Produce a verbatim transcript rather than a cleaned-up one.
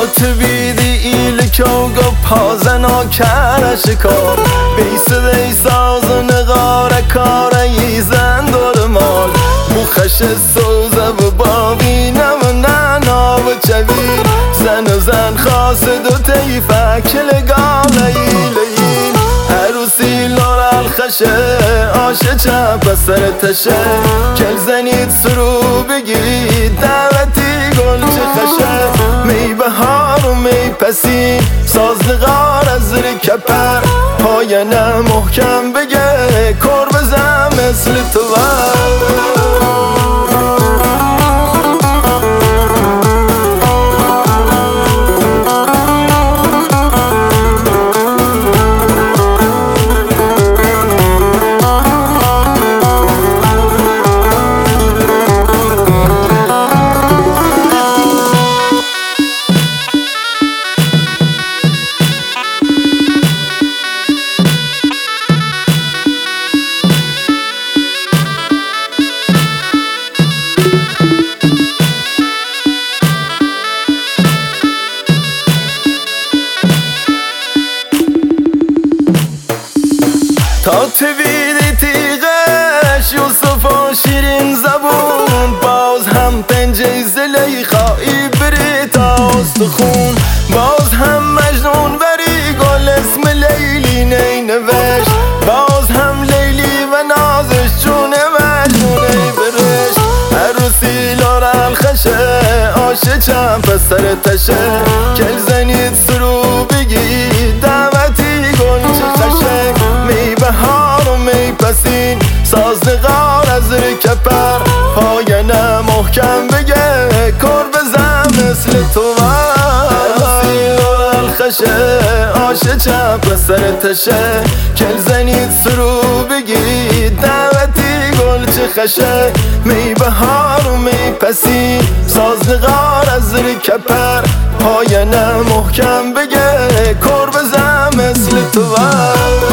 tebidi ilik och gå pasen och karashikar Beyse beysaz och negara kara gizan dormal Bukhsh soza و بابینم و ننا و چویر زن و زن خاصد و تیفه کلگال ایلیل عروسی لار الخشه آشه چپ سر تشه کل زنید سرو بگید دعوتی گل چه خشه می بهار و می پسین سازدگار از زیر کپر پاینه محکم بگه کر بزن مثل تو تا تویدی تیغش یوسف و شیرین زبون باز هم پنجه زلیخایی بری تا استخون باز هم مجنون بری گل اسم لیلی نینوش باز هم لیلی و نازش جون مجنونه برش عروسی لار الخشه آشه چند سر تشه کل زنید سرو بگید دعوتی گل چه خشه می بهار و می پسین سازدگار از زیر کپر پاینه محکم بگه کر بزن مثل تو عروسی لار الخشه آشه چپ سر تشه کل زنید سرو بگید دعوتی گل چه خشه می بهار و می پسین سازدگار از زیر کپر پاینه محکم بگه کر بزن مثل تو